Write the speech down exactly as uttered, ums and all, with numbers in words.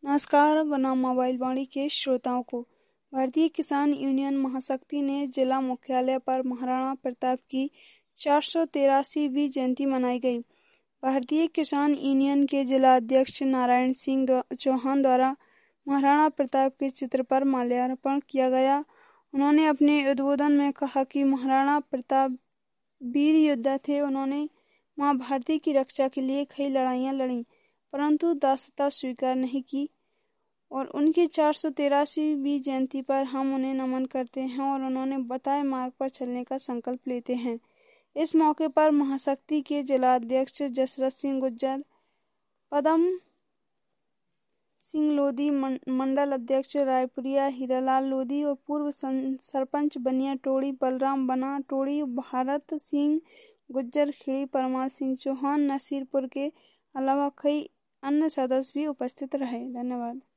नमस्कार बनाम मोबाइल वाणी के श्रोताओं को। भारतीय किसान यूनियन महाशक्ति ने जिला मुख्यालय पर महाराणा प्रताप की चार सौ तेरासीवीं जयंती मनाई गई। भारतीय किसान यूनियन के जिला अध्यक्ष नारायण सिंह चौहान द्वारा महाराणा प्रताप के चित्र पर माल्यार्पण किया गया। उन्होंने अपने उद्बोधन में कहा कि महाराणा प्रताप वीर योद्धा थे। उन्होंने मां भारती की रक्षा के लिए कई लड़ाइयां लड़ी, परंतु दासता स्वीकार नहीं की, और उनकी चार सौ तेरासीवीं जयंती पर हम उन्हें नमन करते हैं और उन्होंने बताए मार्ग पर चलने का संकल्प लेते हैं। इस मौके पर महाशक्ति के जिलाध्यक्ष जसरथ सिंह गुज्जर, पदम सिंह लोधी, मंडल अध्यक्ष रायपुरिया हीरालाल लोधी और पूर्व सरपंच बनिया टोड़ी बलराम बना टोड़ी, भारत सिंह गुज्जर खेड़ी, परमार सिंह चौहान नसीरपुर के अलावा कई अन्य सदस्य भी उपस्थित रहे। धन्यवाद।